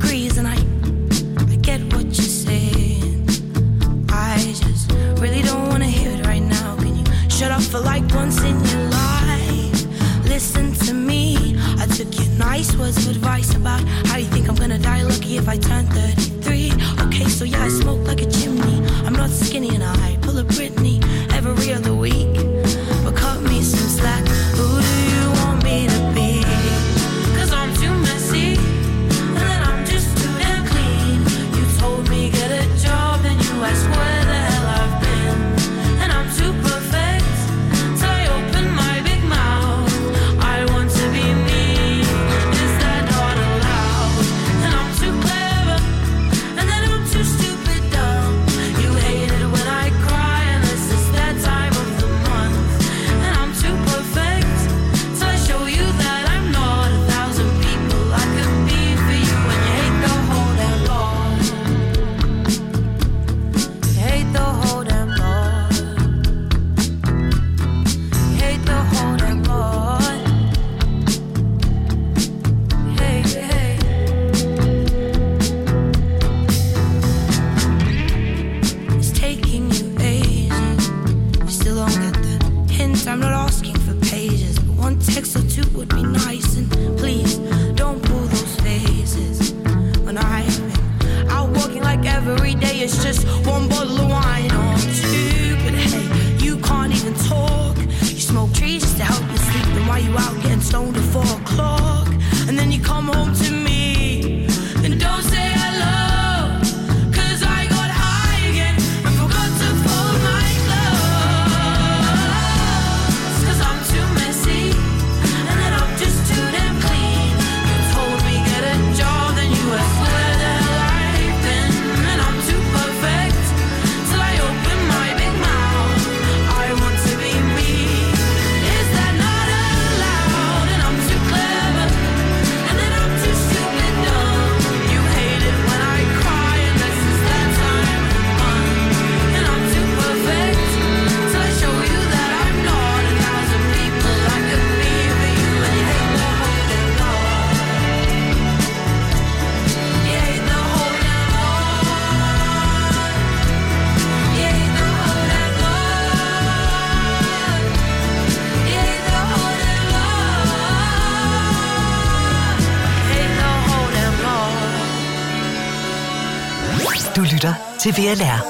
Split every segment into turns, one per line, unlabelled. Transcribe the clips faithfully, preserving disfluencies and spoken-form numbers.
degrees, and I, I get what you're saying. I just really don't wanna hear it right now. Can you shut up for like once in your life? Listen to me. I took your nice words of advice about how you think I'm gonna die lucky if I turn thirty-three. Okay, so yeah, I smoke like a chimney. I'm not skinny and I pull a Britney every other week. But cut me some slack. Who do you want me to be? Cause I'm too messy, and then I'm just too damn clean. You told me get a job, then you asked where the hell I've been. And I'm too perfect, till I open my big mouth. I want to be me, is that not allowed? And I'm too clever, and then I'm too stupid dumb. You hate it when I cry, unless it's that time of the month. And I'm too perfect, till I show you that I'm not a thousand people I could be for you. And you hate the whole damn lot. You hate the whole damn lot. You hate the whole damn lot. Hey, hey. It's taking you ages. You still don't get the hint. I'm not asking for pages, but one text or two would be nice. And please don't pull those faces. When I've been out walking like every day, it's just one bottle of wine or two. But hey, you can't even talk. You smoke trees just to help you sleep. Then why you out getting stoned at four o'clock? And then you come home to me and don't say hello. Cause I got high again and forgot to fold my clothes. Cause I'm too messy, and then I'm just too damn clean. You told me get a job, then you asked where the hell I've been. And I'm too perfect, till I open my big mouth. I want to be me, is that not allowed? And I'm too clever, and then I'm too stupid dumb. You hate it when I cry, unless it's that time of the month. And I'm too perfect, till I show you that I'm not a thousand people I could be for you. And you hate the whole damn lot. You hate the whole damn lot. You hate the whole damn lot. You hate the whole damn lot. You hate the whole damn lot.
Du lytter til V L R.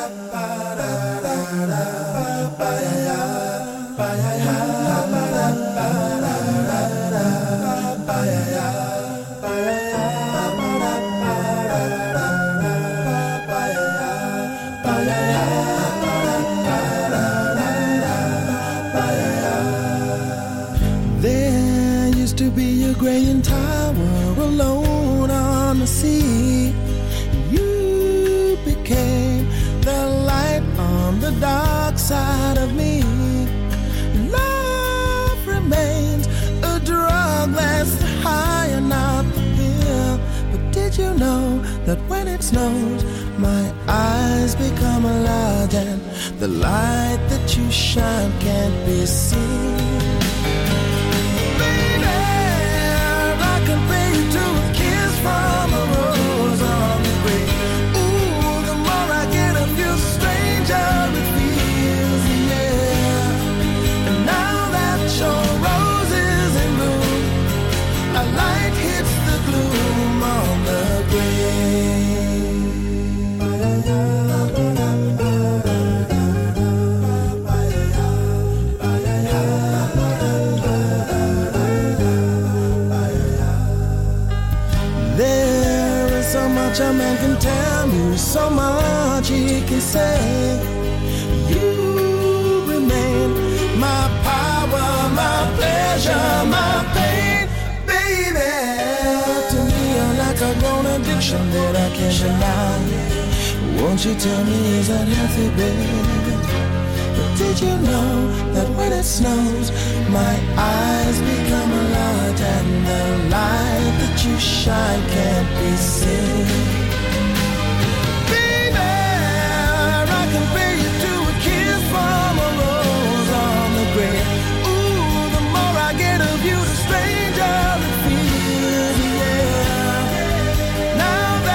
There used to be a graying tower alone on the sea. You became the light on the dark side of me. Love remains a drug that's high and not the pill. But did you know that when it snows, my eyes become large and the light that you shine can't be seen? From a rose on the grave. Ooh, the more I get of you, stranger it feels, yeah. And now that your rose is in bloom, a light hits the gloom on the grave. A man can tell you so much he can say. You remain my power, my pleasure, my pain, baby. To me you're like a grown addiction that I can't deny. Won't you tell me, is that healthy, baby? But did you know that when it snows, my eyes become a light and the light that you shine can't be seen? Baby, I can pay you to a kiss from a rose on the grave. Ooh, the more I get of you, the stranger it feels, yeah. Now that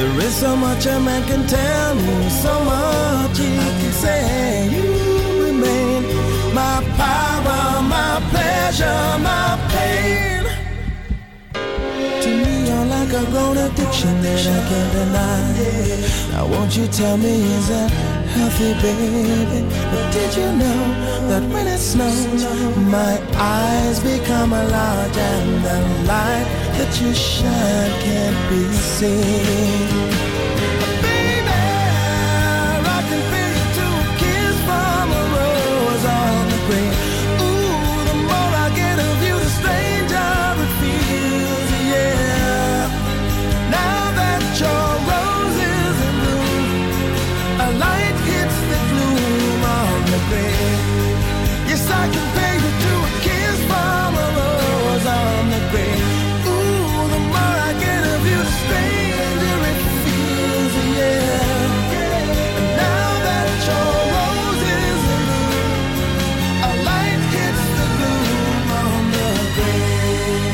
There is so much a man can tell me, so much he can say. You remain my power, my pleasure, my pain. To me, you're like a grown addiction that I can't deny. Now won't you tell me, is that healthy, baby? But did you know that when it snows, my eyes become large and the light that you shine can't be seen? Baby, I can feel you to a kiss from a rose on the grave. Ooh, the more I get of you, the stranger it feels, yeah. Now that your rose is in bloom, a light hits the gloom on the grave. Yes, I can pay you to a kiss from a rose on the grave. Ooh, the more I get of you, the stranger it feels, yeah. And now that your rose is in bloom, a light hits the gloom on the grave.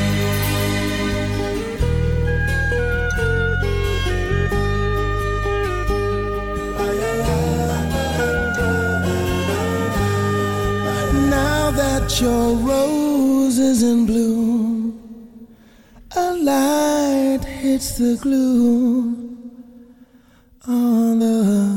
Now that your rose is in bloom, a light hits the gloom on the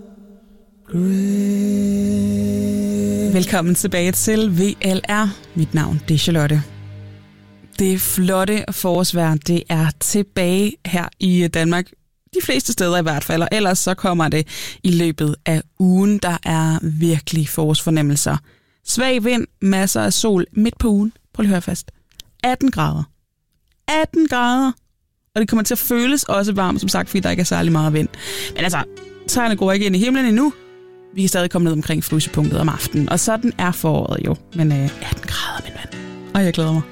grave.
Velkommen tilbage til V L R. Mit navn det er Charlotte. Det flotte forårsvejr, det er tilbage her i Danmark. De fleste steder i hvert fald, og ellers så kommer det i løbet af ugen. Der er virkelig forårsfornemmelser. Svag vind, masser af sol midt på ugen. Prøv lige at høre fast. atten grader. atten grader. Og det kommer til at føles også varmt, som sagt, fordi der ikke er særlig meget vind. Men altså, træerne går ikke ind i himlen endnu. Vi kan stadig komme ned omkring frysepunktet om aftenen. Og sådan er foråret jo. Men øh, atten grader, min ven. Og jeg glæder mig.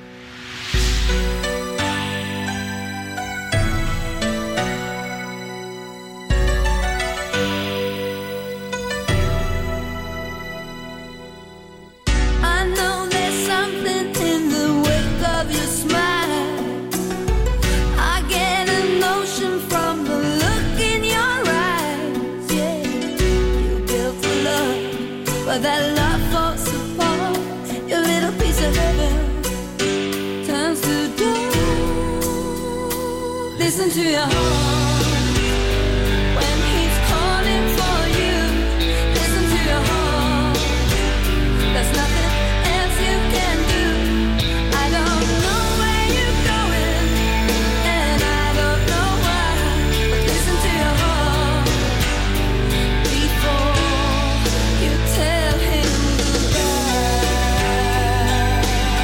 I know there's something in the wake of your smile. I get a notion from the look in your eyes. Yeah, you built a love, but that love falls apart. Your little piece of heaven turns to dust. Listen to your heart when he's calling for you. Listen to your heart. There's nothing else you can do. I don't know where you're going, and I don't know why. But listen to your heart before you tell him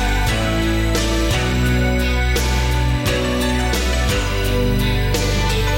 goodbye.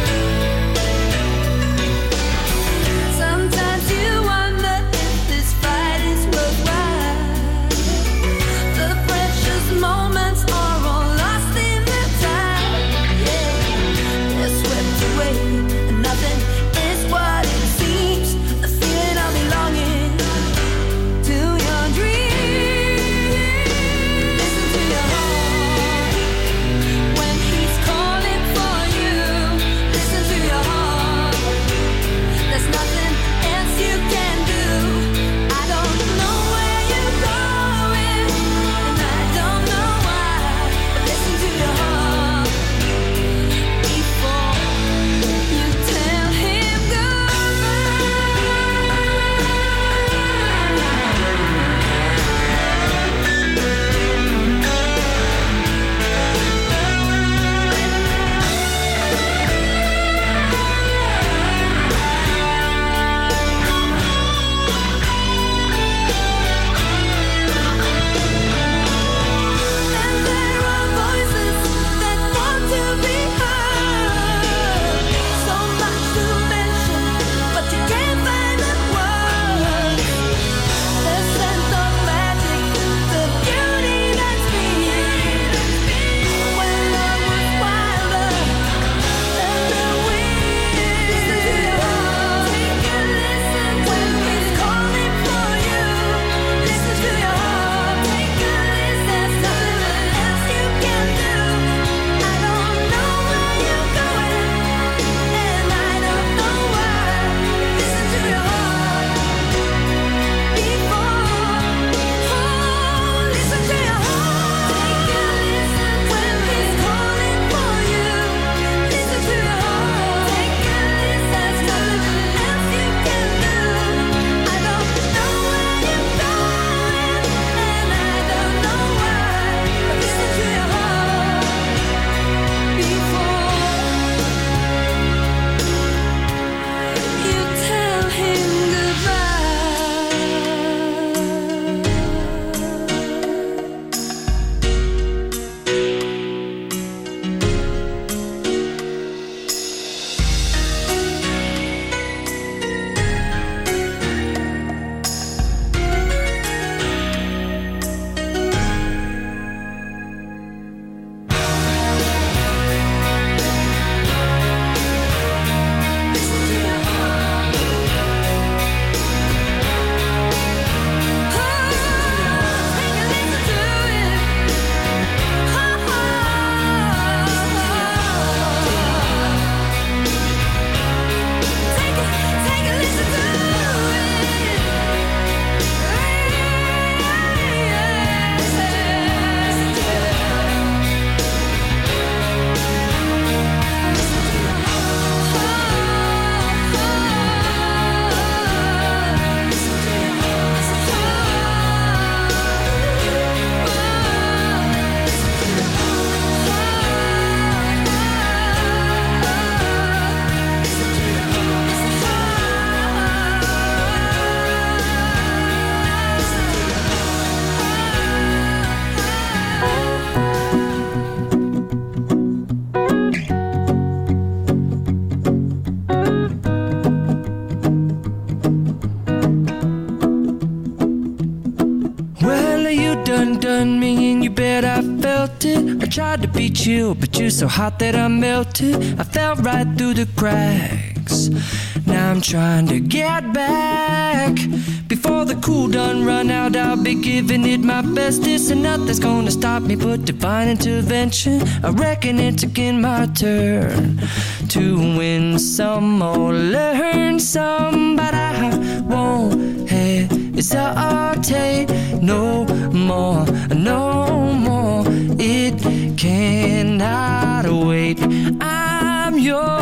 tried to be chill, but you're so hot that I melted. I fell right through the cracks. Now I'm trying to get back. Before the cool done run out, I'll be giving it my bestest, and nothing's gonna stop me but divine intervention. I reckon it's again my turn to win some or learn some, but I won't hesitate no more, no more. It cannot wait. I'm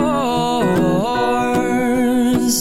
yours.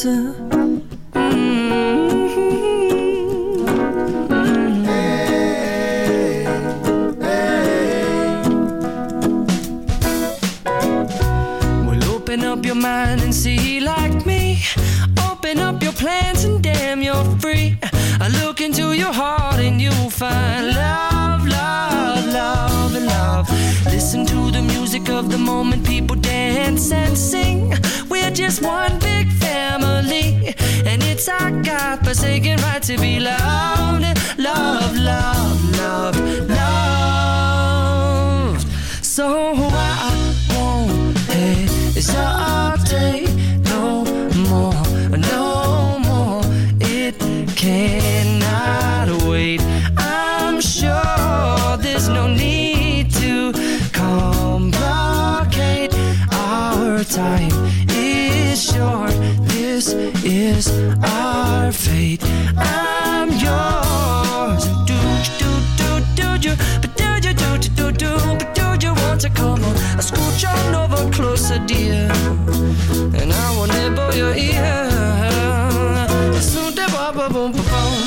Your mind and see like me. Open up your plans and damn, you're free. I look into your heart and you'll find love, love, love, and love. Listen to the music of the moment, people dance and sing. We're just one big family, and it's our God-forsaken right to be loved, love, love, love, loved. So I won't hesitate no more, no more. It cannot wait. I'm sure there's no need to complicate. Our time is short. This is our fate. I'm yours. Do do do do do, but do you do do do, but do you want to come on? I scooch on over closer, dear, and I will nibble your ear. So da ba ba boom ba boom.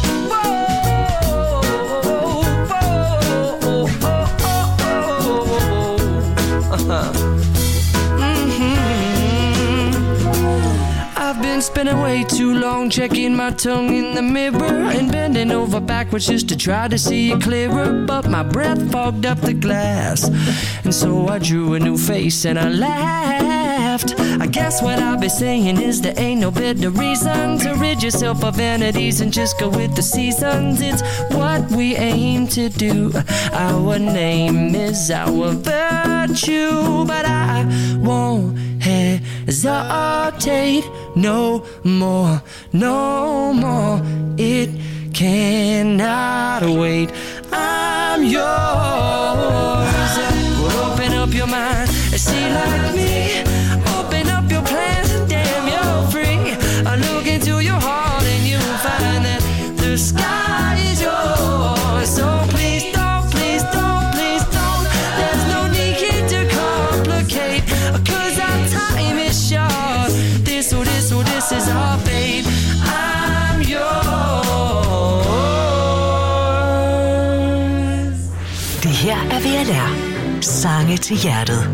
I've been spending way too long checking my tongue in the mirror and bending over backwards just to try to see it clearer, but my breath fogged up the glass, and so I drew a new face and I laughed. I guess what I'll be saying is there ain't no better reason to rid yourself of vanities and just go with the seasons. It's what we aim to do. Our name is our virtue, but I won't hesitate no more, no more. It cannot wait. I'm yours. Well, open up your mind and see like me. Open up your plans and damn, you're free. I look into your heart and you'll find that the sky is yours. So please don't, please don't, please don't. There's no need here to complicate, 'cause our time is short. This, oh, this, oh, this is our fate. I'm yours.
Det her er V L R. Sange til hjertet.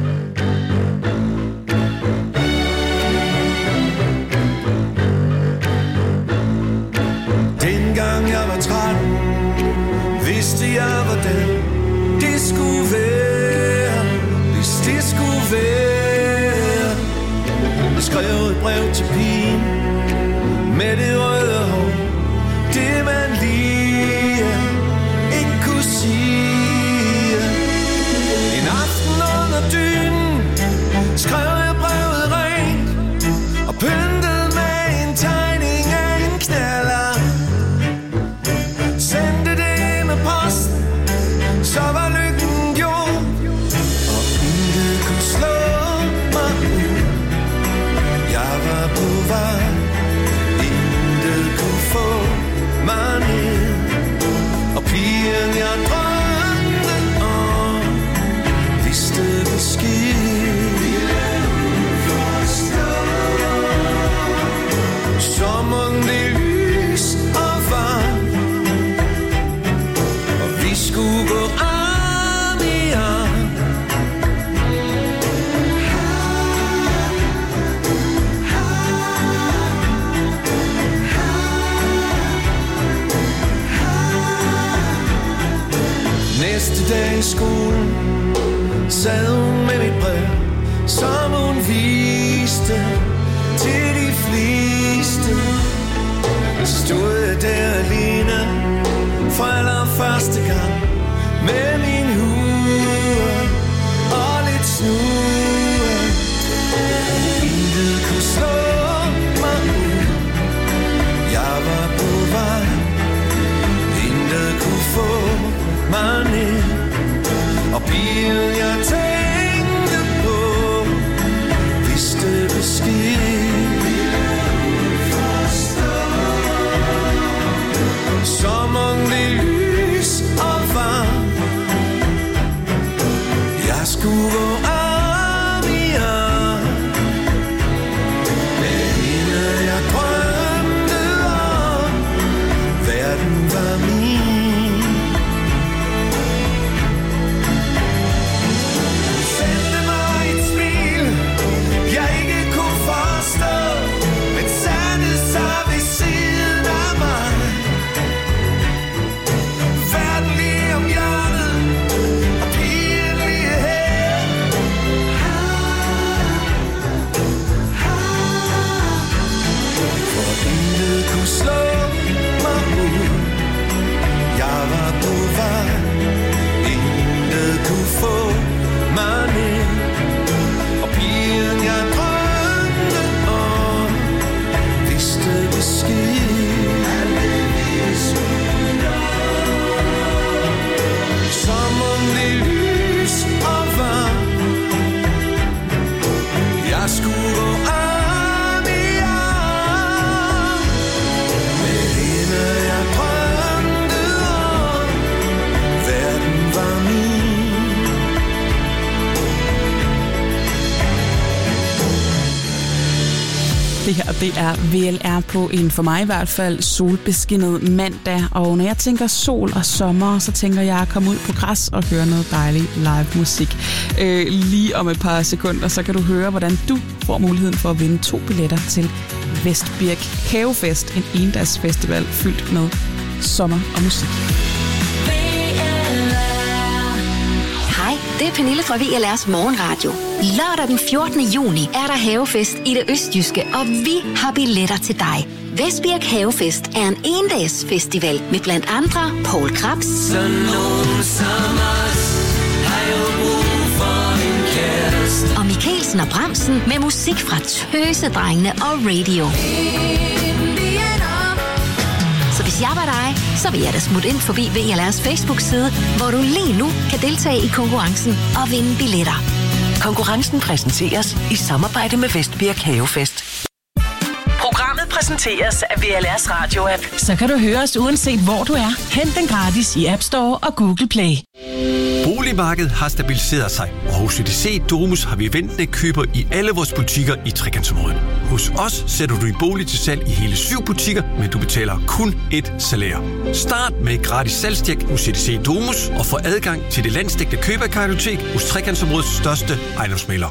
Dengang jeg var tretten, vidste jeg, hvordan det skulle være. Hvis det skulle være. Jeg skrev et brev til pigen med det røde hår. Det man lige ikke kunne sige. En aften under dynen skrev jeg brevet rent og pyntede med en tegning af en knaller. Sendte det med posten, så var lykken gjort, og intet kunne slå mig ud. Jeg var på vej, intet kunne få mig ned, og pigen jeg drømte om vidste besked. Sommeren det lys og varm, og vi skulle gå arm i arm. Næste dag i skolen sad hun med mit brev, som hun viste til de fleste. Stod jeg der alene for allerførste gang med min hue. snue. Intet kunne slå mig ud. Jeg var på vej. Intet kunne få mig ned. Og pigen jeg tænkte på vidste besked. Som om det lys og varm. Jeg skulle gå arm i arm med hende jeg drømte om. Verden var min. Hun sendte mig et smil jeg ikke kunne forstå, men satte sig ved siden af mig. Verden lige om hjørnet og pigen lige her. For intet kunne slå mig ud. Jeg var på vej. Intet kunne få mig ned. Og pigen jeg drømte om vidste besked. Som om det lys og varm. Jeg skulle gå arm i arm med hende jeg drømte om. Verden var min.
Det her, det er V L R på en, for mig i hvert fald, solbeskinnet mandag. Og når jeg tænker sol og sommer, så tænker jeg at komme ud på græs og høre noget dejlig live musik. Øh, lige om et par sekunder, så kan du høre, hvordan du får muligheden for at vinde to billetter til Vestbirk Havefest. En endagsfestival fyldt med sommer og musik.
Hej, det er Pernille fra V L R's Morgenradio. Lørdag den fjortende juni er der havefest i det østjyske, og vi har billetter til dig. Vestbirk Havefest er en endagsfestival med blandt andre Poul Krebs,
Så nogen som os har jo brug for en kæreste.
og Mikkelsen og Bremsen med musik fra Tøsedrengene og Radio. Så hvis jeg var dig, så vil jeg da smutte ind forbi V L R's Facebook-side, hvor du lige nu kan deltage i konkurrencen og vinde billetter.
Konkurrencen præsenteres i samarbejde med Vestbirk Havefest. Programmet præsenteres af V L R's radio-app.
Så kan du høre os uanset hvor du er. Hent den gratis i App Store og Google Play.
Boligmarkedet har stabiliseret sig, og hos E D C Domus har vi ventende køber i alle vores butikker i trekantsområdet. Hos os sætter du din bolig til salg i hele syv butikker, men du betaler kun et salær. Start med et gratis salgstjek hos E D C Domus og få adgang til det landsdækkende køberkartotek hos trekantsområdets største ejendomsmægler.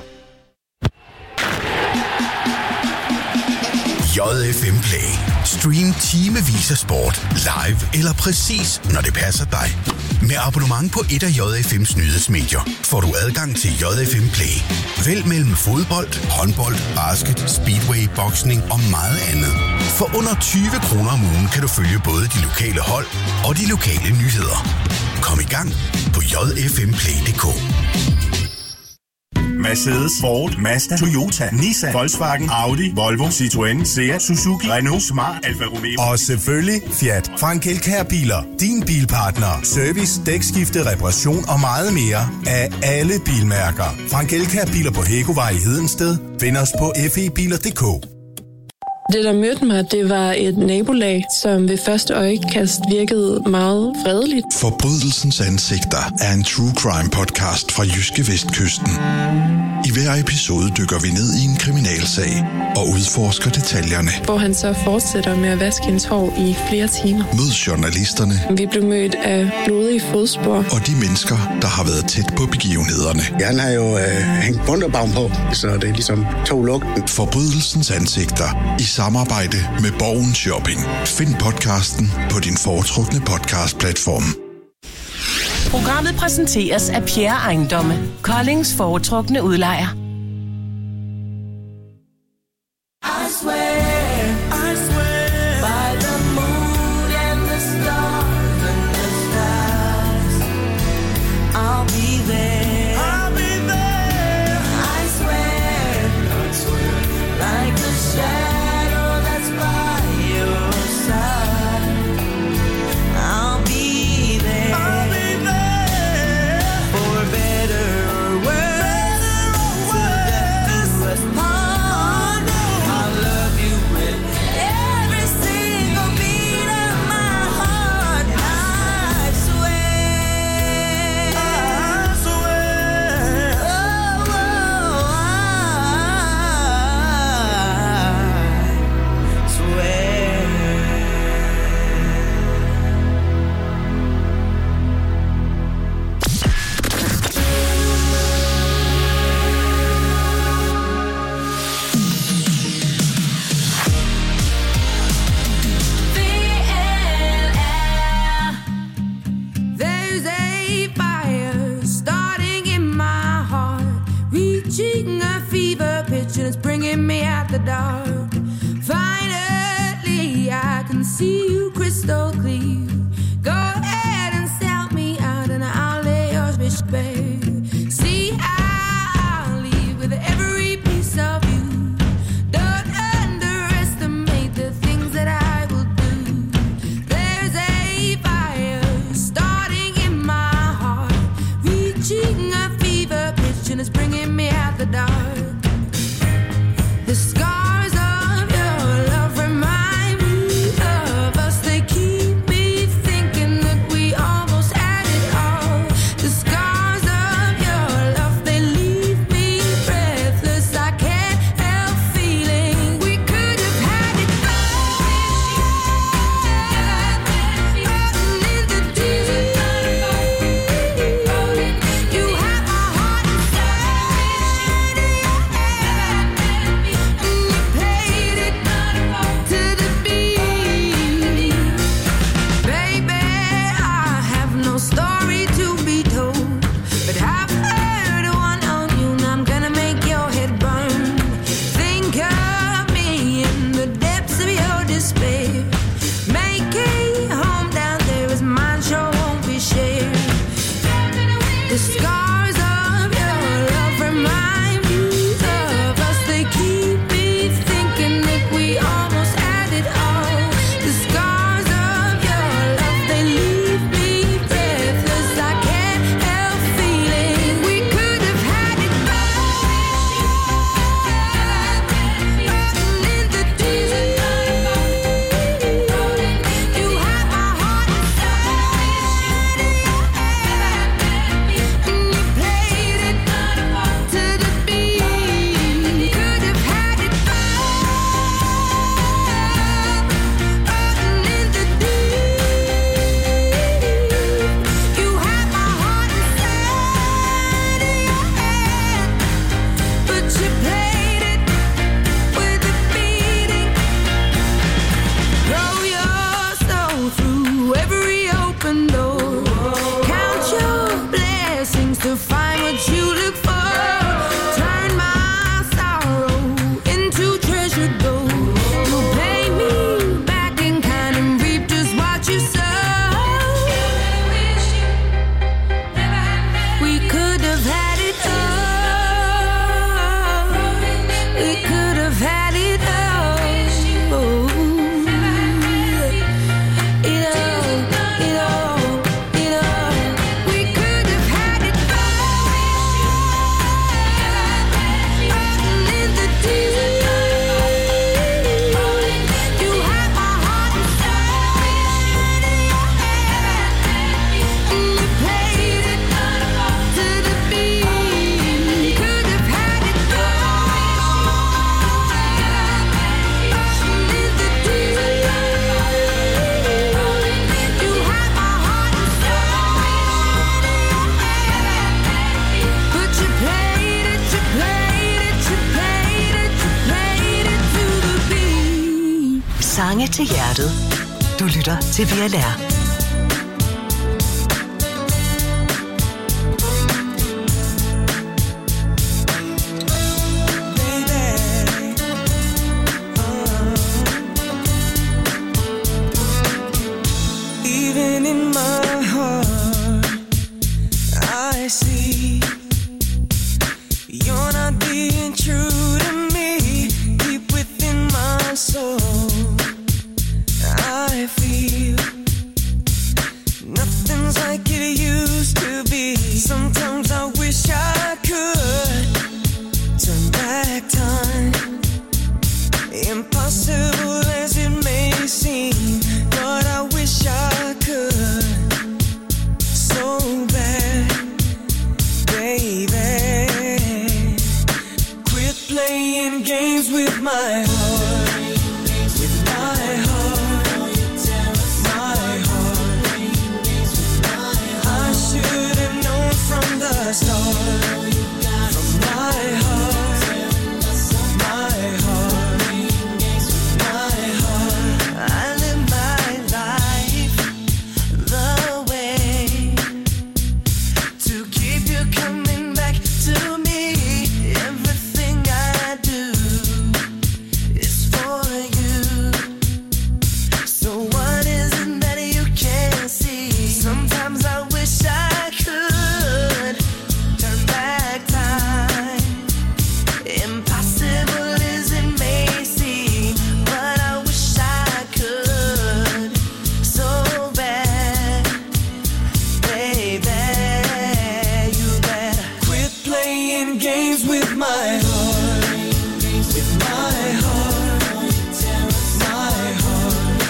J F M Play. Stream timevis af sport, live eller præcis, når det passer dig. Med abonnement på et af J F M's nyhedsmedier får du adgang til J F M Play. Vælg mellem fodbold, håndbold, basket, speedway, boksning og meget andet. For under tyve kroner om ugen kan du følge både de lokale hold og de lokale nyheder. Kom i gang på j f m play punktum d k.
Mercedes, Ford, Mazda, Toyota, Nissan, Volkswagen, Audi, Volvo, Citroën, Seat, Suzuki, Renault, Smart, Alfa Romeo
og selvfølgelig Fiat. Frank Elkjær Biler. Din bilpartner. Service, dækskifte, reparation og meget mere af alle bilmærker. Frank Elkjær Biler på Hækkovej i Hedensted. Find os på f e biler punktum d k.
Det, der mødte mig, det var et nabolag, som ved første øjekast virkede meget fredeligt.
Forbrydelsens ansigter er en true crime podcast fra Jyske Vestkysten. I hver episode dykker vi ned i en kriminalsag og udforsker detaljerne.
Hvor han så fortsætter med at vaske hendes hår i flere timer.
Mød journalisterne.
Vi blev mødt af blodige fodspor.
Og de mennesker, der har været tæt på begivenhederne.
Han har jo øh, hængt bunderbaum på, så det er ligesom to lugten.
Forbrydelsens ansigter i samarbejde med Borgen Shopping. Find podcasten på din foretrukne podcastplatform.
Programmet præsenteres af Pierre Ejendomme, Koldings foretrukne udlejer.
I swear, I swear, by the moon and the stars and the stars, I'll be there, I'll be there,
the dark. Finally, I can see you crystal clear. Go ahead and sell me out and I'll lay your wish bare. See, I'll leave with every piece of you. Don't underestimate the things that I will do. There's a fire starting in my heart, reaching a fever pitch and it's bringing me out the dark. The scars of your love remind me of us. They keep me thinking that we almost had it all. The scars of your love, they leave me breathless. I can't help feeling we could have had it all. In the deep, you have my heart inside of your hand, and you played it to the beat. Baby, I have no story to be told, but I've heard one on you, and I'm gonna make your head burn. Think of me in the depths of your despair. Make a home down there as mine sure won't be shared. The scars of your love remind me of us. They keep me thinking that we almost had it all. The scars of your love, they leave me breathless. I can't help feeling we could have had it all. In the deep, you have my heart inside of your hand, and you played it to the beat. Could have had it all. In the deep, you have my heart inside of your hand, but you played it with a beating. Throw your soul through every open door. Count your blessings to find what you look for. Turn my sorrow into treasured gold. You'll pay me back in kind and reap just what you sow. We could have had it all. We could have had it all. It all, it all, it all. We could have had it all. In the deep, you have my heart inside of your hand, and you played it to the beat. Could have had it all. In the deep, you have my heart inside of your hand, but you played it, you played it, you played it, you played it to the beat.
Sange til hjertet. Du lytter til V L R.
Even in my heart, I see you're not being true to me. Deep within my soul, I feel nothing's like it used to be. Sometimes I wish I could turn back time. Impossible as it may seem, but I wish I could so bad, baby. Quit playing games with my heart, with my heart, my heart. I should have known from the start, from my heart, my heart, my heart. I live my life the way to keep you coming back to me. Everything I do my heart, with my heart, my heart.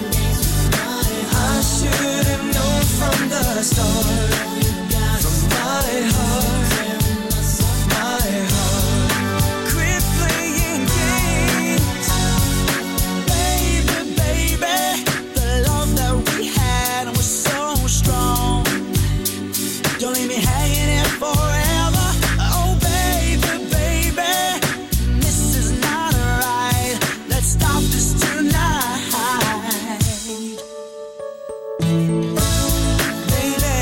I should have known from the start, from my heart, my heart. Quit playing games, baby, baby. The love that we had was so strong. Don't leave me hanging here forever. Oh, baby, baby, this is not right. Let's stop this tonight. Baby,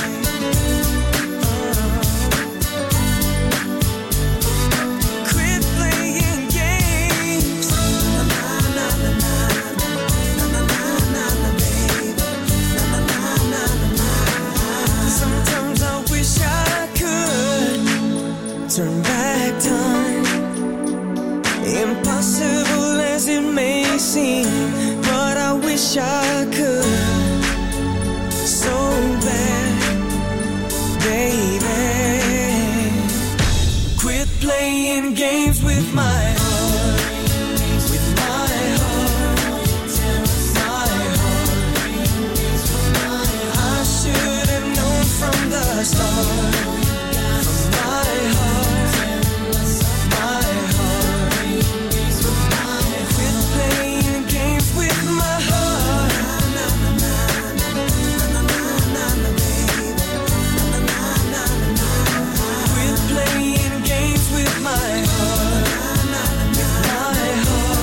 uh, quit playing games. Na na na na na na na na na, baby. Na na na na na. Sometimes I wish I could turn back time. Impossible as it may seem, but I wish I could so bad, baby. Quit playing games with my heart, with my heart, my heart. I should have known from the start, from my heart, my heart. Quit playing games with my heart. Quit playing games with my heart, my heart,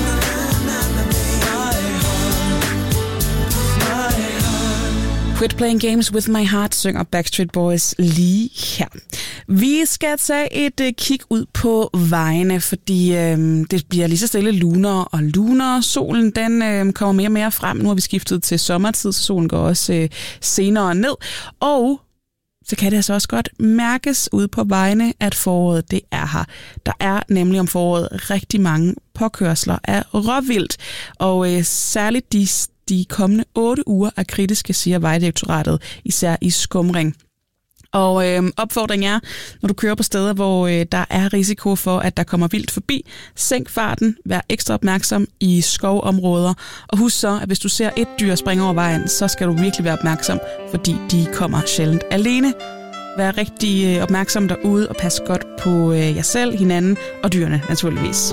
my heart.
Quit Playing Games With My Heart synger Backstreet Boys lige her. Vi skal tage et uh, kig ud på vejene, fordi øh, det bliver lige så stille lunere og lunere. Solen den øh, kommer mere og mere frem. Nu har vi skiftet til sommertid, så solen går også øh, senere ned. Og så kan det altså også godt mærkes ude på vejene, at foråret det er her. Der er nemlig om foråret rigtig mange påkørsler af råvildt, og øh, særligt de, de kommende otte uger er kritiske, siger Vejdirektoratet, især i Skumring. Og øh, opfordringen er, når du kører på steder, hvor øh, der er risiko for, at der kommer vildt forbi, sænk farten, vær ekstra opmærksom i skovområder, og husk så, at hvis du ser et dyr springe over vejen, så skal du virkelig være opmærksom, fordi de kommer sjældent alene. Vær rigtig øh, opmærksom derude og pas godt på øh, jer selv, hinanden og dyrene naturligvis.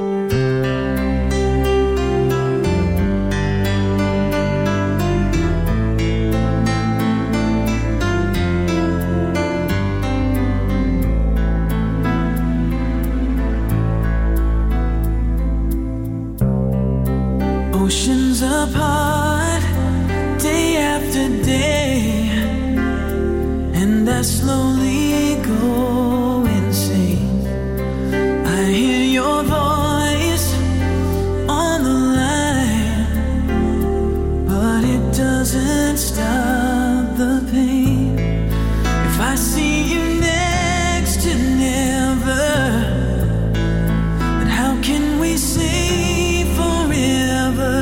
Oceans apart, day after day, and I slowly go insane. I hear your voice on the line, but it doesn't stop the pain. If I see you next to never, then how can we say forever?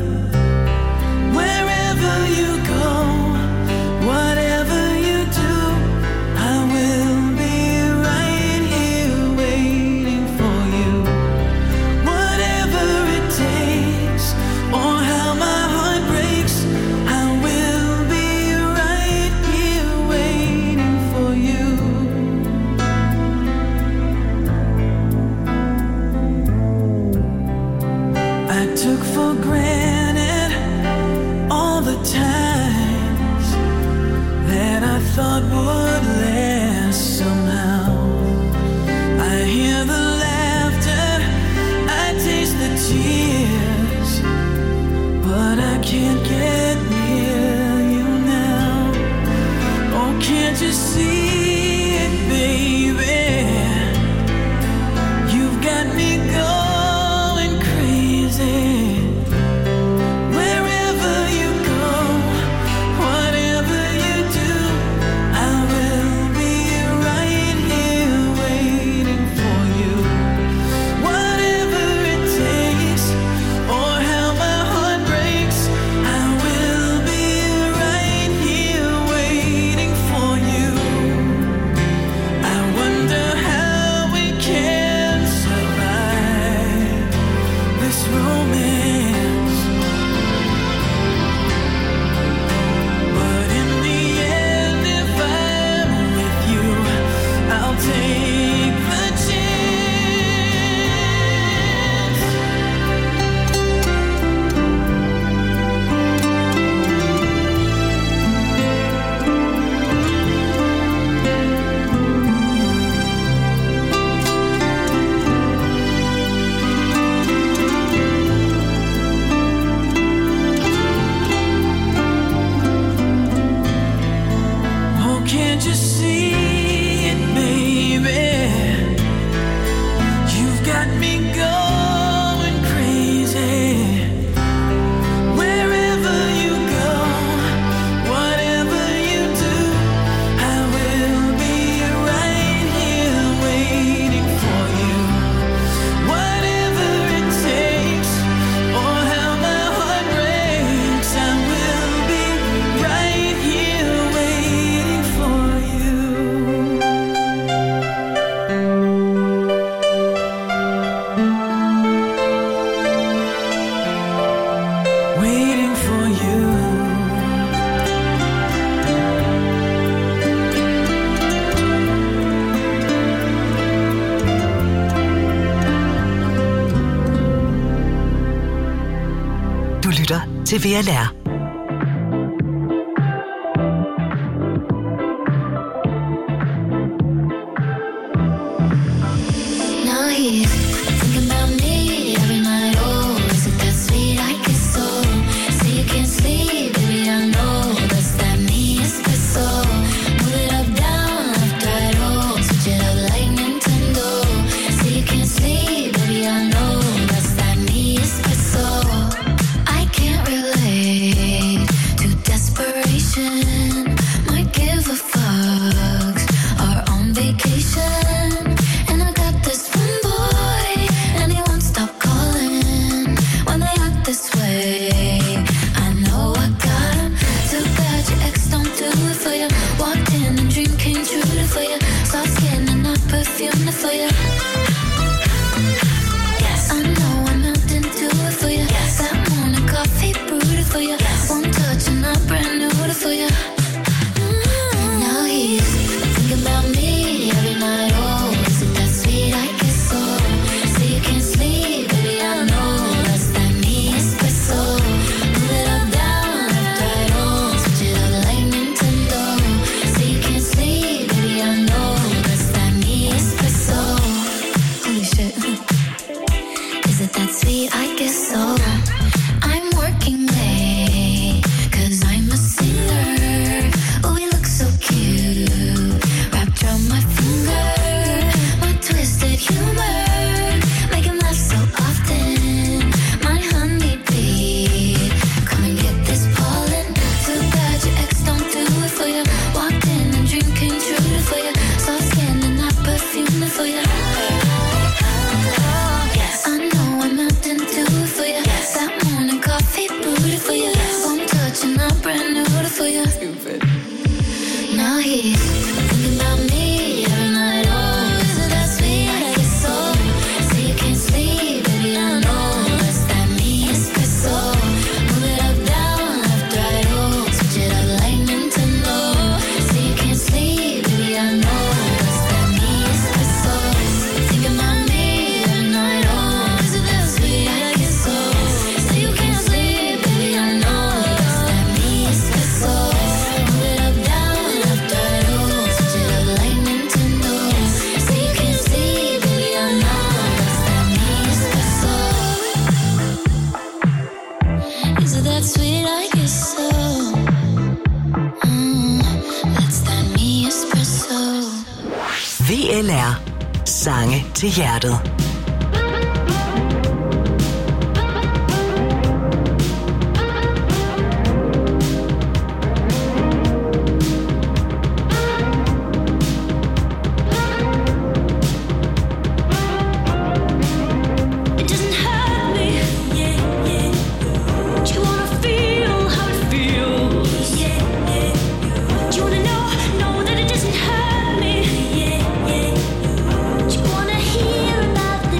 Wherever you go, whatever you do, I will be right here waiting for you. Whatever it takes, or how my heart breaks, I will be right here waiting for you. I took for granted all the times that I thought would last somehow. I hear the laughter, I taste the tears, but I can't get near you now. Oh, can't you see it, baby? You've got me going crazy. Wherever you go, whatever you do, I will be right here waiting for you. Whatever it takes, or how my heart breaks, I will be right here waiting for you.
til V L R. V L R. Sange til hjertet.
About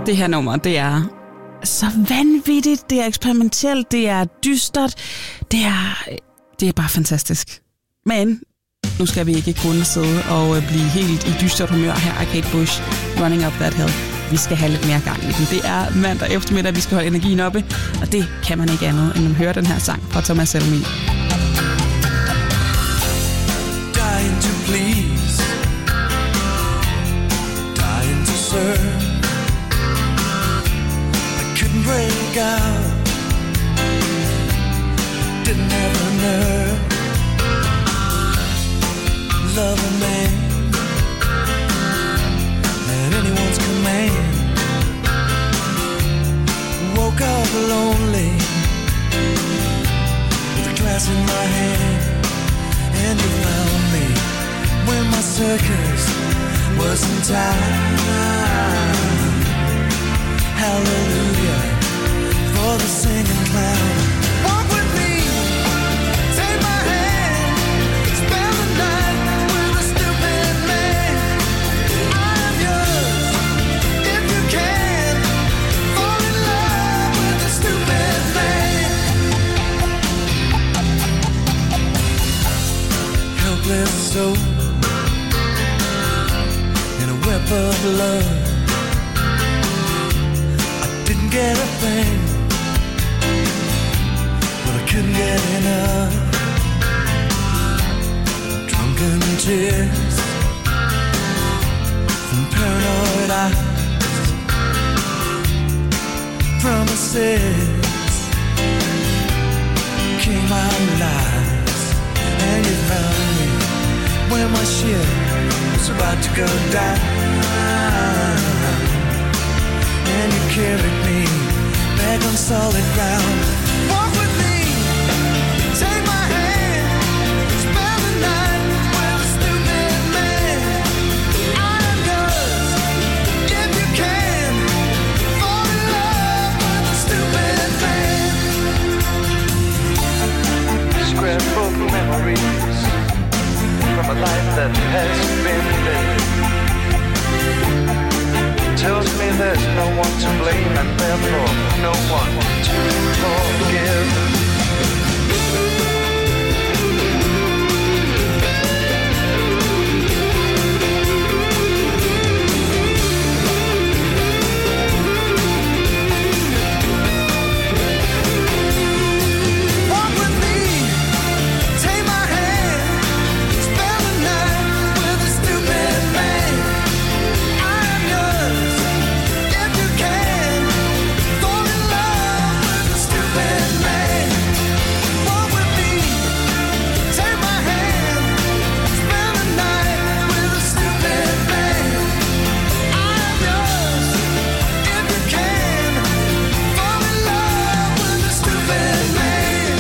det her nummer, det er så vanvittigt, det er eksperimentelt, det er dystert, det er, det er bare fantastisk. Men nu skal vi ikke kun sidde og blive helt i dystert humør her af Kate Bush, Running Up That Hill. Vi skal have lidt mere gang i den. Det er mandag eftermiddag, vi skal holde energien oppe, og det kan man ikke andet, end at høre den her sang fra Thomas Helmig.
Dying to please, dying to serve. I couldn't break out, didn't have the nerve. Love a man at anyone's command. Woke up lonely with a glass in my hand, and you found me when my circus was in time. Hallelujah for the singing clown. Walk with me, take my hand, spend the night with a stupid man. I'm yours if you can. Fall in love with a stupid man. Helpless soul in a web of love. I didn't get a thing, but I couldn't get enough. Drunken tears from paranoid eyes, promises came out lies, and you found me when my ship was about to go down, and you carried me back on solid ground. Walk with me, take my hand, spend the night with a stupid man. I'm yours if you can. Fall in love with a stupid man. Scrapbook memories from a life that has been lived. Tells me there's no one to blame and therefore no one to forgive. Walk with me, take my hand, spend the night with a stupid man. I'm yours if you can. Fall in love with a stupid man. Walk with me, take my hand, spend the night with a stupid man. I'm yours if you can. Fall in love with a stupid man.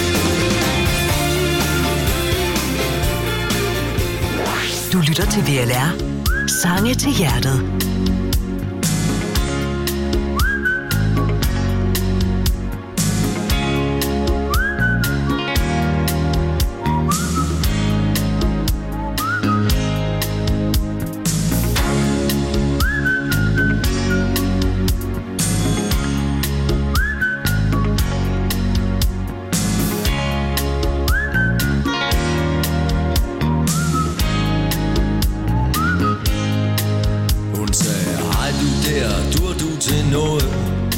Du lytter til V L R. Sange til hjertet.
Hun sagde, hej du der, dur du til noget?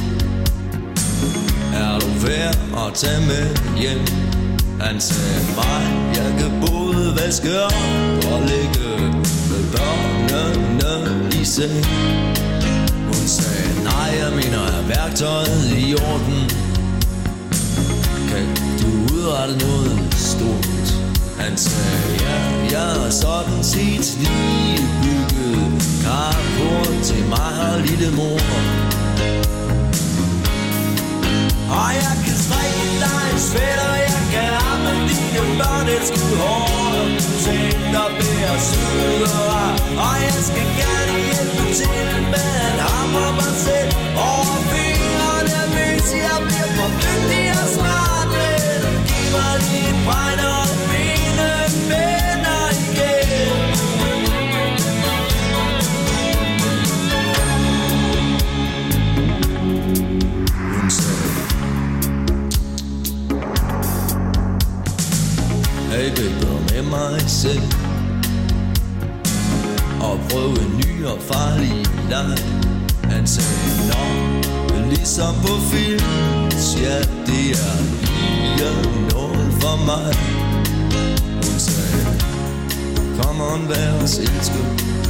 Er du værd at tage med hjem? Han sagde, mig, jeg kan både vaske op og ligge med børnene i seng. Hun sagde, nej, jeg mener, er værktøjet i orden? Kan du udrette noget stort? Han sagde, ja, jeg har sådan set lige bygget carport til mig og lille mor. Og jeg kan strikke dig en sweater, jeg kan ramme dine børn et skud hår. Du tænker ved at søde rar, og jeg skal gerne hjælpe til med at hamre mig selv over fingrene, hvis jeg bliver for dygtig og smart. Men giv mig lige et brænd og mine venner igen.
selv og prøve en ny og farlig leg. Han sagde, nå, ligesom på film, ja, det er lige noget for mig. Hun sagde, kom on, vær os elsker,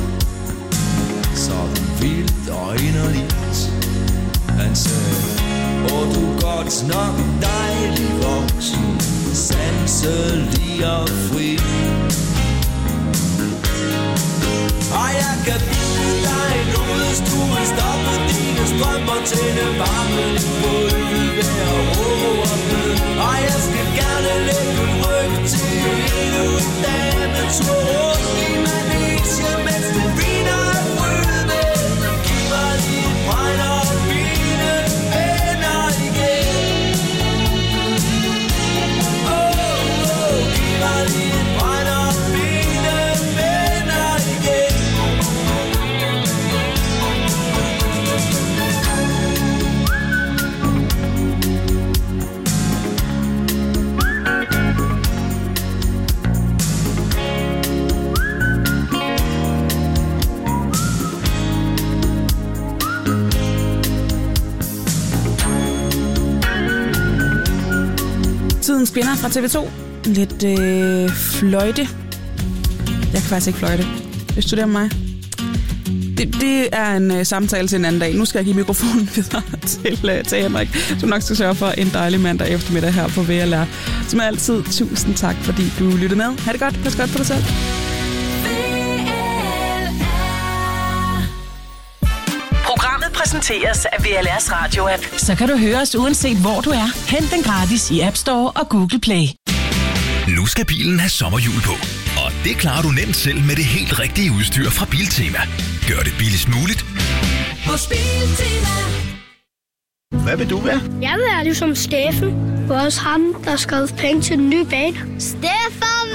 sådan vildt og inderligt. Han sagde, åh, du er godt nok dejlig voksen, sanselig og fri. Og jeg kan byde dig nu, hvis du vil stoppe dine strømper, tænde varmen på ølvær og ro og blød. Og jeg skal gerne lægge en ryg til endnu en dametur rundt i Malaysia, mens du viner og rødme. Giv mig lige et brænd og mine venner igen. Åh, oh, oh, giv mig lige et brænd og mine venner igen.
Tiden spinner fra T V to. Lidt øh, fløjte. Jeg kan faktisk ikke fløjte. Vil du det om mig? Det, det er en øh, samtale til en anden dag. Nu skal jeg give mikrofonen videre til, øh, til Henrik, som nok skal sørge for en dejlig mandag eftermiddag her på V L R. Som altid, tusind tak, fordi du lyttede med. Ha' det godt. Pas godt på dig selv.
Programmet præsenteres af V L R's radio-app.
Så kan du høre os uanset hvor du er. Hent den gratis i App Store og Google Play.
Nu skal bilen have sommerhjul på. Og det klarer du nemt selv med det helt rigtige udstyr fra Biltema. Gør det billigst muligt.
Hos Biltema.
Hvad vil du være?
Jeg vil være ligesom Steffen. Det var også ham, der skrev penge til den nye bane.
Stefan!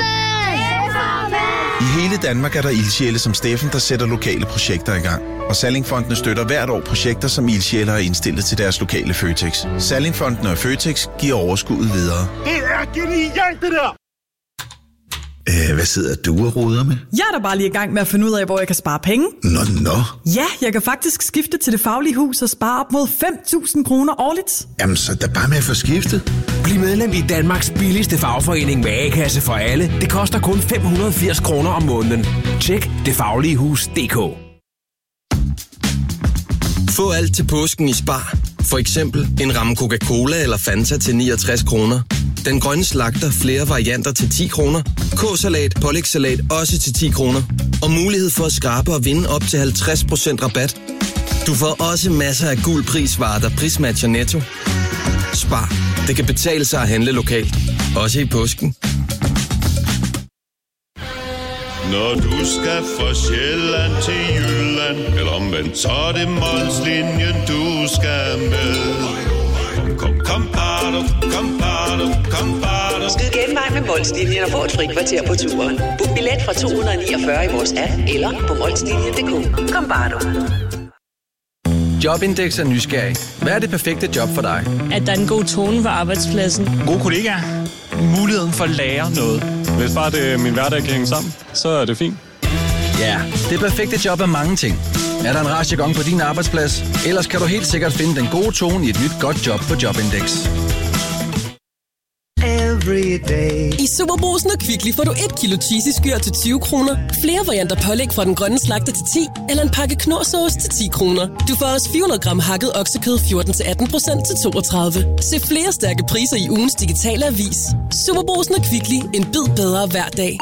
I hele Danmark er der ildsjæle som Steffen, der sætter lokale projekter i gang. Og Sallingfondene støtter hvert år projekter, som ildsjæle har indstillet til deres lokale Føtex. Sallingfondene og Føtex giver overskuddet videre.
Det er genialt, det der!
Æh, hvad sidder du og roder med?
Jeg er da bare lige i gang med at finde ud af, hvor jeg kan spare penge.
Nå, nå.
Ja, jeg kan faktisk skifte til Det Faglige Hus og spare op mod fem tusind kroner årligt.
Jamen, så der bare med at få skiftet.
Bliv medlem i Danmarks billigste fagforening med A-kasse for alle. Det koster kun fem hundrede og firs kroner om måneden. Tjek det faglige hus punktum d k.
Få alt til påsken i Spar. For eksempel en ramme Coca-Cola eller Fanta til niogtres kroner. Den grønne slagter flere varianter til ti kroner. K-salat, pålægssalat også til ti kroner. Og mulighed for at skrabe og vinde op til halvtreds procent rabat. Du får også masser af guld prisvarer, der prismatcher Netto. Spar. Det kan betale sig at handle lokalt. Også i påsken.
Når du skal fra Sjælland til Jylland, eller omvendt, så er det Molslinjen, du skal med. Kom, kom, kom, bado, kom, bado, kom, bado.
Skyd genvej med Molslinjen og få et fri kvarter på turen. Book billet fra to hundrede niogfyrre i vores app, eller på molslinjen punktum d k. Kom, bado.
Jobindex er nysgerrig. Hvad er det perfekte job for dig?
At der er en god tone på arbejdspladsen.
Gode kollegaer. Muligheden for at lære noget. Hvis bare det, min hverdag kan hænge sammen, så er det fint.
Ja, det perfekte job er mange ting. Er der en radiogong på din arbejdsplads? Ellers kan du helt sikkert finde den gode tone i et nyt godt job på Jobindex.
I Superbrugsen og Kvickly får du et kilo cheesy skyr til tyve kroner, flere varianter pålæg fra den grønne slagter til ti, eller en pakke knorrsauce til ti kroner. Du får også fire hundrede gram hakket oksekød fjorten til atten procent til toogtredive. Se flere stærke priser i ugens digitale avis. Superbrugsen og Kvickly. En bid bedre hver dag.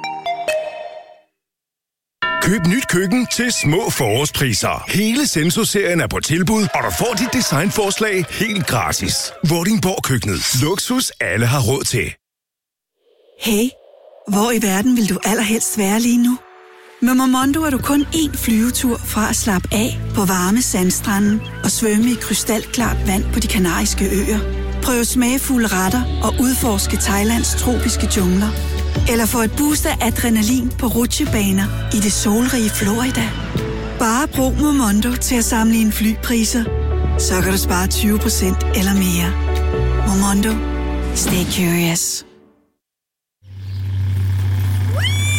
Køb nyt køkken til små forårspriser. Hele Senso-serien er på tilbud, og du får dit designforslag helt gratis. Vordingborg Køkkenet. Luksus alle har råd til.
Hey, hvor i verden vil du allerhelst være lige nu? Med Momondo er du kun én flyvetur fra at slappe af på varme sandstrande og svømme i krystalklart vand på de kanariske øer. Prøv smagfulde retter og udforske Thailands tropiske jungler. Eller få et boost af adrenalin på rutsjebaner i det solrige Florida. Bare brug Momondo til at sammenligne flypriser. Så kan du spare tyve procent eller mere. Momondo. Stay curious.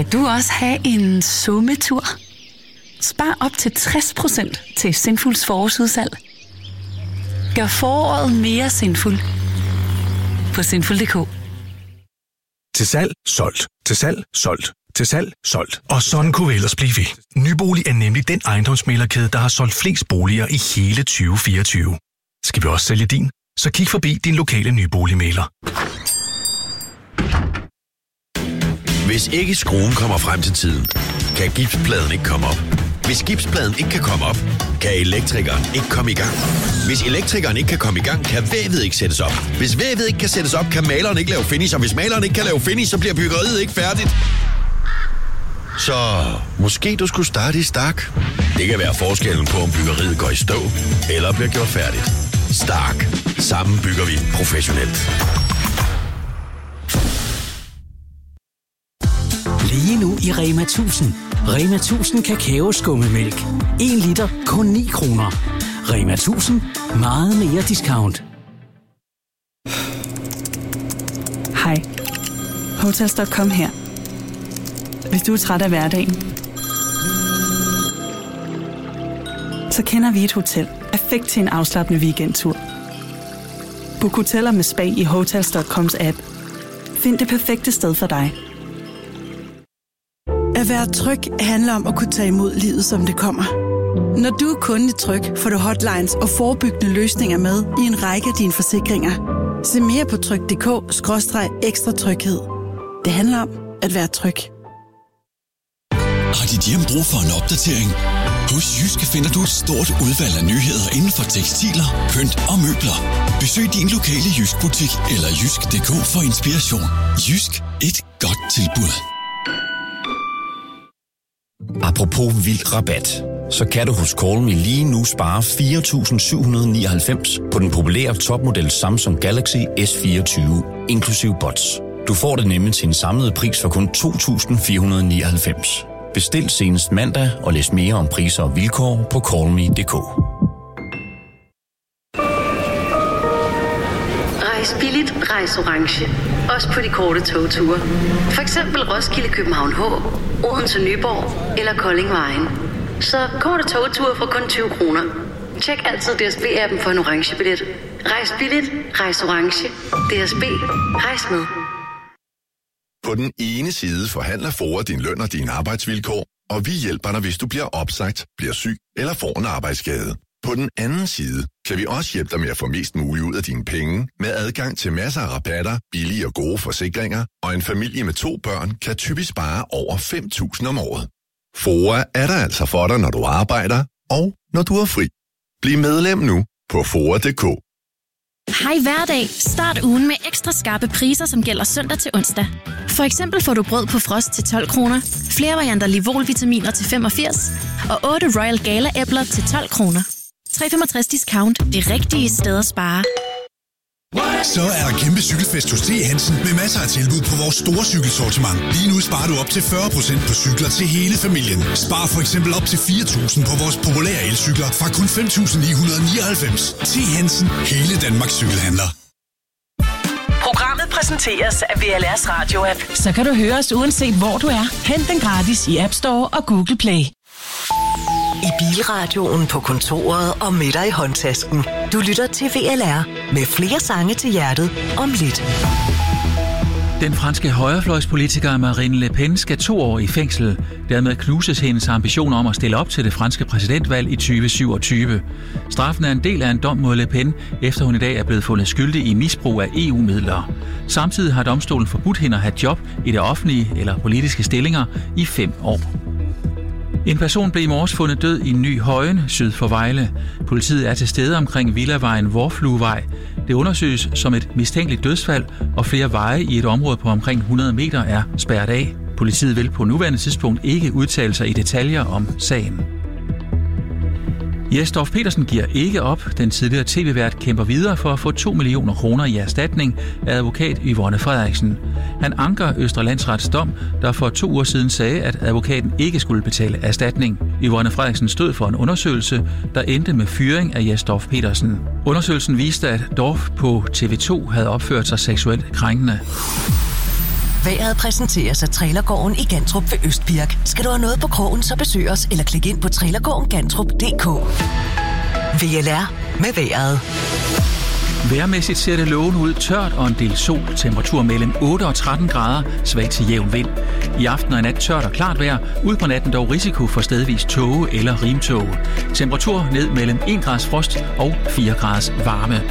du også have en sommetur? Spar op til tres procent til Sinfuls forårsudsalg. Gør foråret mere sinful på sinful punktum d k.
Til salg, solgt. Til salg, solgt. Til salg, solgt. Og sådan kunne vi ellers blive ved. Nybolig er nemlig den ejendomsmæglerkæde, der har solgt flest boliger i hele tyve fireogtyve. Skal vi også sælge din? Så kig forbi din lokale nyboligmægler.
Hvis ikke skruen kommer frem til tiden, kan gipspladen ikke komme op. Hvis gipspladen ikke kan komme op, kan elektrikeren ikke komme i gang. Hvis elektrikeren ikke kan komme i gang, kan vævet ikke sættes op. Hvis vævet ikke kan sættes op, kan maleren ikke lave finish. Og hvis maleren ikke kan lave finish, så bliver byggeriet ikke færdigt. Så måske du skulle starte i Stark. Det kan være forskellen på, om byggeriet går i stå eller bliver gjort færdigt. Stark. Sammen bygger vi professionelt.
Lige nu i Rema tusind. Rema tusind kakaoskummemælk. en liter kun ni kroner. Rema tusind. Meget mere discount.
Hej. Hotels punktum com her. Hvis du er træt af hverdagen, så kender vi et hotel perfekt til en afslappende weekendtur. Book hoteller med spa i Hotels punktum coms app. Find det perfekte sted for dig. At være tryg handler om at kunne tage imod livet, som det kommer. Når du er kunde i Tryg, får du hotlines og forebyggende løsninger med i en række af dine forsikringer. Se mere på tryg punktum d k skråstreg ekstra tryghed. Det handler om at være tryg.
Har dit hjem brug for en opdatering? Hos Jyske finder du et stort udvalg af nyheder inden for tekstiler, pynt og møbler. Besøg din lokale Jysk-butik eller jysk punktum d k for inspiration. Jysk. Et godt tilbud.
Apropos vild rabat, så kan du hos Callme lige nu spare fire tusind syv hundrede nioghalvfems på den populære topmodel Samsung Galaxy S fireogtyve, inklusiv bots. Du får det nemlig til en samlet pris for kun to tusind fire hundrede nioghalvfems. Bestil senest mandag og læs mere om priser og vilkår på callme punktum d k.
Rejs billigt, rejs orange. Også på de korte togture. For eksempel Roskilde København H, Odense Nyborg eller Kolding Vejen. Så korte togture for kun tyve kroner. Tjek altid D S B-appen for en orange billet. Rejs billigt, rejs orange. D S B. Rejs med.
På den ene side forhandler FOA din løn og dine arbejdsvilkår, og vi hjælper dig, hvis du bliver opsagt, bliver syg eller får en arbejdsskade. På den anden side kan vi også hjælpe dig med at få mest muligt ud af dine penge, med adgang til masser af rabatter, billige og gode forsikringer, og en familie med to børn kan typisk spare over fem tusind om året. FOA er der altså for dig, når du arbejder, og når du er fri. Bliv medlem nu på foa punktum d k.
Hej hverdag. Start ugen med ekstra skarpe priser, som gælder søndag til onsdag. For eksempel får du brød på frost til tolv kroner, flere varianter Livol-vitaminer til femogfirs og otte Royal Gala-æbler til tolv kroner. tre komma femogtres discount. Det rigtige sted at spare.
Så er der kæmpe cykelfest hos T. Hansen med masser af tilbud på vores store cykelsortiment. Lige nu sparer du op til fyrre procent på cykler til hele familien. Spar for eksempel op til fire tusind på vores populære elcykler fra kun fem tusind ni hundrede nioghalvfems. T. Hansen. Hele Danmarks cykelhandler.
Programmet præsenteres af V L R's radio-app.
Så kan du høre os uanset hvor du er. Hent den gratis i App Store og Google Play.
I bilradioen, på kontoret og med dig i håndtasken. Du lytter til V L R med flere sange til hjertet om lidt.
Den franske højrefløjspolitiker Marine Le Pen skal to år i fængsel. Dermed knuses hendes ambition om at stille op til det franske præsidentvalg i tyve syvogtyve. Straffen er en del af en dom mod Le Pen, efter hun i dag er blevet fundet skyldig i misbrug af E U-midler. Samtidig har domstolen forbudt hende at have job i det offentlige eller politiske stillinger i fem år. En person blev i morges fundet død i Ny Højen, syd for Vejle. Politiet er til stede omkring Villavejen Vorfluevej. Det undersøges som et mistænkeligt dødsfald, og flere veje i et område på omkring hundrede meter er spærret af. Politiet vil på nuværende tidspunkt ikke udtale sig i detaljer om sagen. Jes Dorph Petersen giver ikke op. Den tidligere tv-vært kæmper videre for at få to millioner kroner i erstatning af advokat Yvonne Frederiksen. Han anker Østre Landsrets dom, der for to uger siden sagde, at advokaten ikke skulle betale erstatning. Yvonne Frederiksen stod for en undersøgelse, der endte med fyring af Jes Dorph Petersen. Undersøgelsen viste, at Dorph på T V to havde opført sig seksuelt krænkende.
Været præsenteres af Trailergården i Gantrup ved Østbirk. Skal du have noget på krogen, så besøg os eller klik ind på trailergården gantrup punktum d k. V L R med vejret.
Vejrmæssigt ser det lovende ud, tørt og en del sol. Temperatur mellem otte og tretten grader, svag til jævn vind. I aften og i nat tørt og klart vejr. Ud på natten dog risiko for stedvis tåge eller rimtåge. Temperatur ned mellem en graders frost og fire graders varme.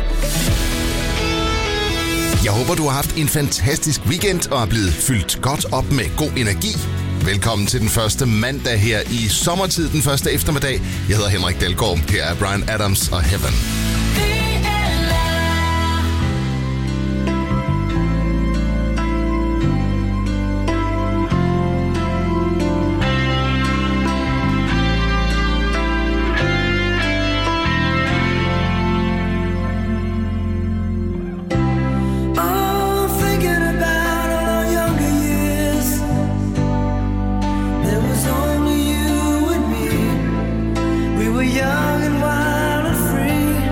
Jeg håber, du har haft en fantastisk weekend og er blevet fyldt godt op med god energi. Velkommen til den første mandag her i sommertid, den første eftermiddag. Jeg hedder Henrik Dahlgaard. Her er Bryan Adams og Heaven.
Young and wild and free.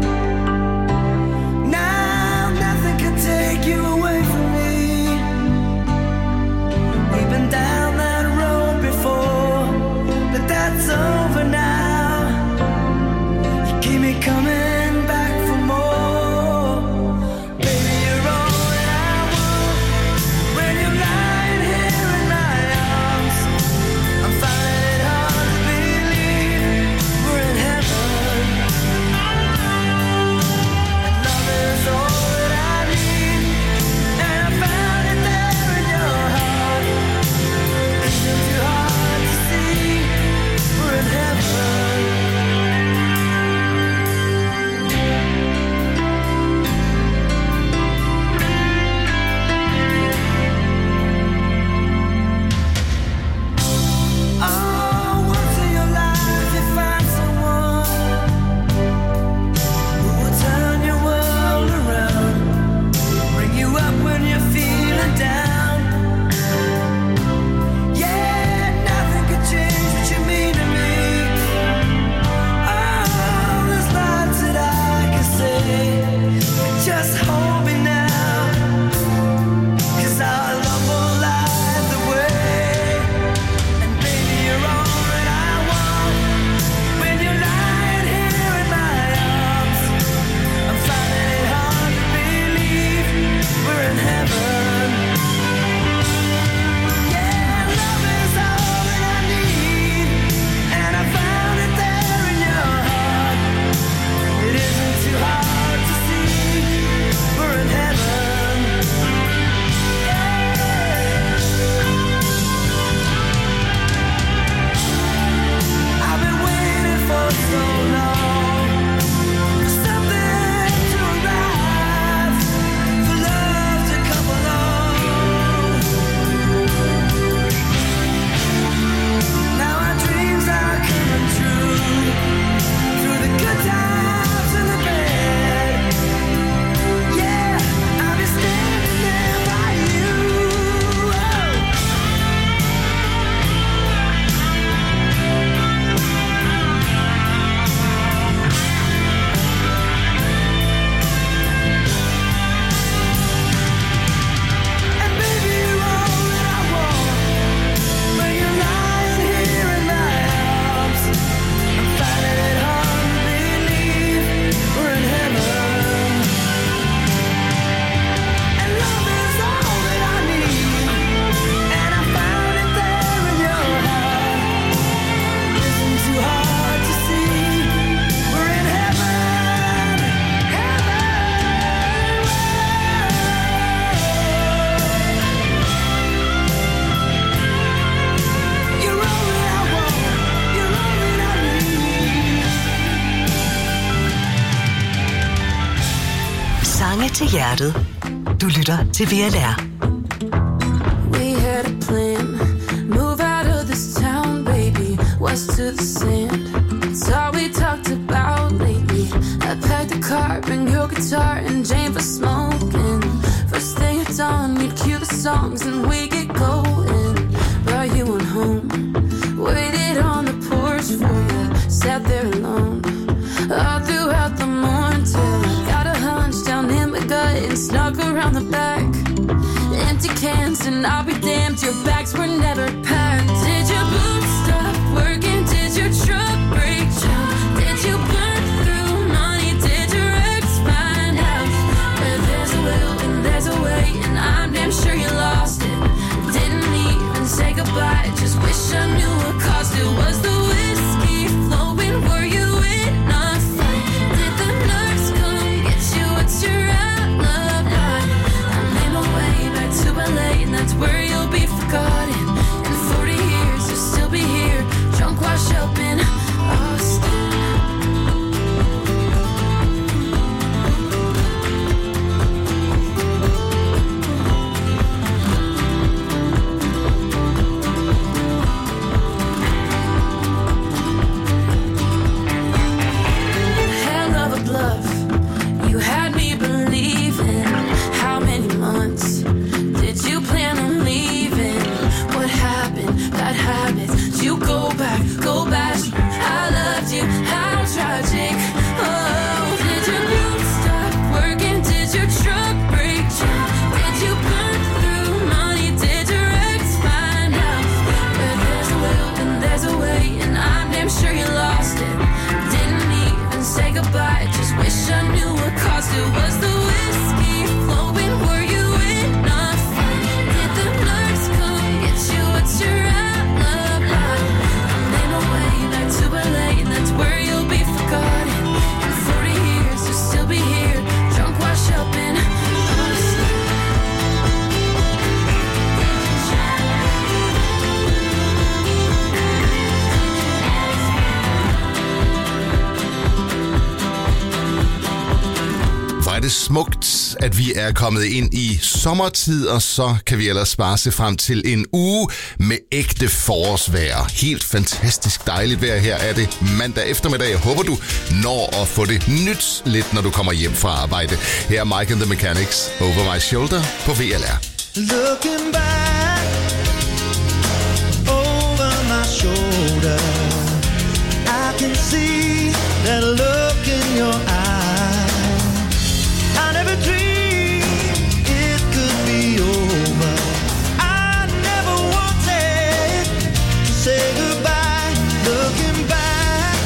Sange til hjertet. Du lytter til V L R.
We had a plan. Move out of this town, baby. West to the sand. It's all we talked about lately. I packed a car, bring your guitar, and Jane for smoking. First thing at dawn, we'd cue the songs and we get going. Brought you on home. Waited on the porch for you. Sat there alone. All throughout the morning till I got a hunch down in my gut and snuck around the back. Empty cans and I'll be damned, your bags were never packed. Did your boots stop working? Did your truck break down? Did you burn through money? Did your ex find out? Where there's a will and there's a way, and I'm damn sure you lost it. Didn't even say goodbye, just wish I knew what caused it. Was the whiskey flowing? Were you in a fight? Did the nurse come get you? What's your alibi? I made my way back to L A, and that's where you'll be forgotten. In forty years, you'll still be here, drunk, washed up in Austin. Hell of a bluff, you had me believing. How many months did you plan on leaving? What happened? Bad habits. Did you go back? Go back. I loved you. How tragic. Oh, did your boots stop working? Did your truck break down? Did you burn through money? Did your ex find out? Where there's a will and there's a way, and I'm damn sure you lost it. Didn't even say goodbye, just wish I knew what caused it. Was the whiskey flowing? Were you in a fight? Did the nurse come get you? What's your alibi? I made my way back to L A, and that's where you'll be forgotten. In forty years, you'll still be here, drunk, washed up in Austin.
Hvor er det smukt, at vi er kommet ind i sommertid, og så kan vi ellers bare se frem til en uge med ægte forårsvejr. Helt fantastisk dejligt vejr. Her er det mandag eftermiddag. Jeg håber, du når at få det nyt lidt, når du kommer hjem fra arbejde. Her er Mike and the Mechanics, Over My Shoulder på V L R.
Looking back over my shoulder, I can see that look in your eyes. I never dreamed it could be over. I never wanted to say goodbye. Looking back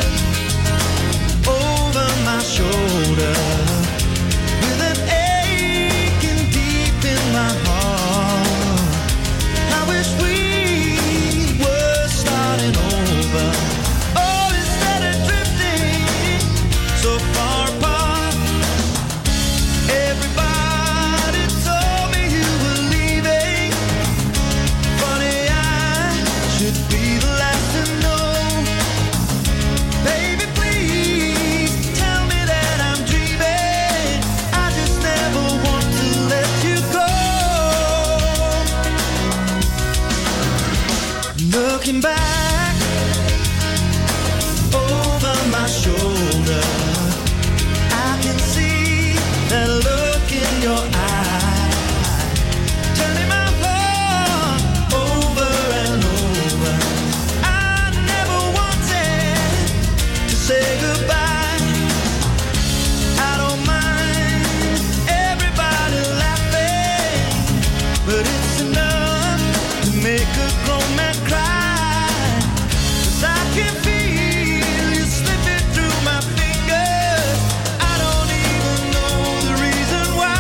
over my shoulder, with an aching deep in my heart. I wish we were starting over. Oh, instead of drifting so far apart. Everybody told me you were leaving. Funny, I should be the last to know. Baby, please tell me that I'm dreaming. I just never want to let you go. Looking back over my shoulder, I can see that look in your eye, turning my heart over and over. I never wanted to say goodbye. I don't mind everybody laughing, but it's enough to make a grown man cry. 'Cause I can feel you slipping through my fingers. I don't even know the reason why.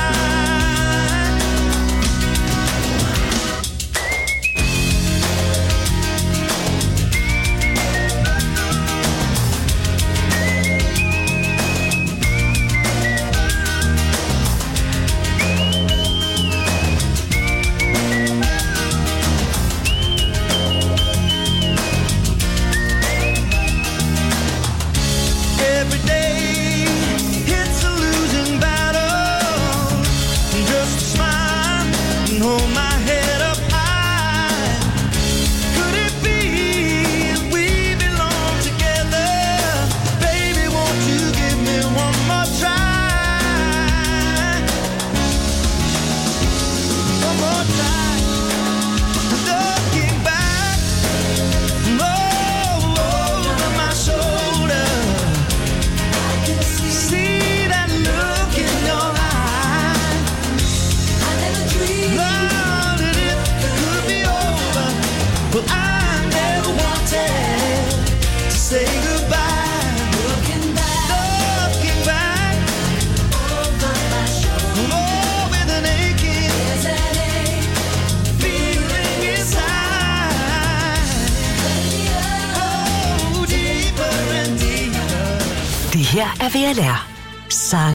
Every day it's a losing battle. Just smile and hold my head up high. Could it be we belong together? Baby, won't you give me one more try? One more try. Looking back over my shoulder, see that look in your eye. hotel to say goodbye. Looking back, looking back over my shoulder. Oh, with an aching, there's an ache, feeling inside. Oh, deeper and deeper.
Det her er V L R. Sang